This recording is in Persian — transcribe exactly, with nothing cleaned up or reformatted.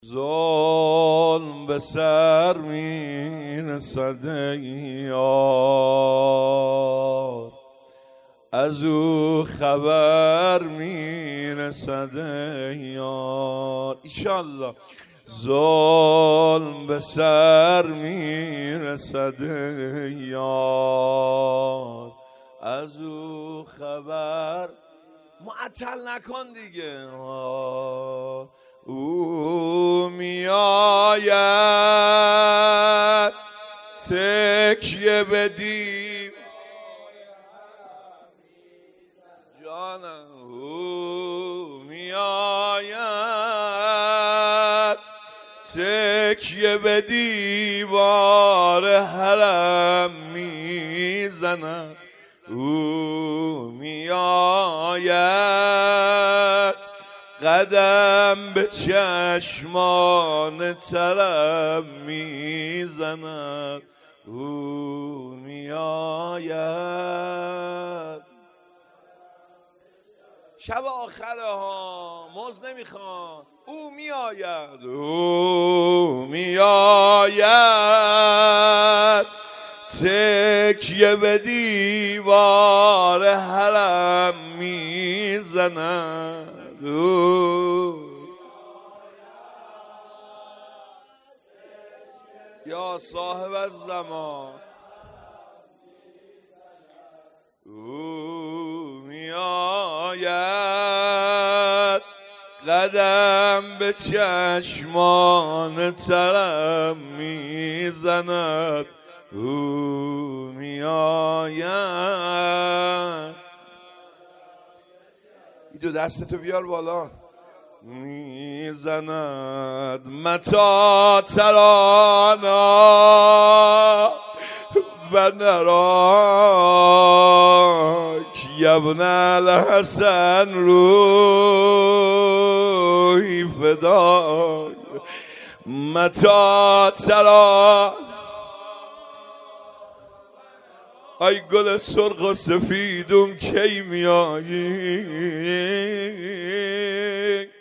ظلم به سر می رسد ای یار، از او خبر می رسد ای یار. ایشالله ظلم به سر می رسد ای یار، از او خبر. معطل نکن دیگه. او می آید تکیه بدیم جانم، او می آید تکیه به دیوار حرم می زند، او می آید قدم به چشمان طرب می زند، او می آید. شب آخره ها موز نمیخوان. او می آید، او می آید تکیه به دیوار حرم می زند، او یا صاحب الزمان. او می آید قدم به چشمان طرب می زند، او می آید. این دو دستتو بیار بالا. می زند متا ترانا و نراک یبن الحسن روحی فدای متا ترا. ای گل سرخ و سفیدم کی میایی،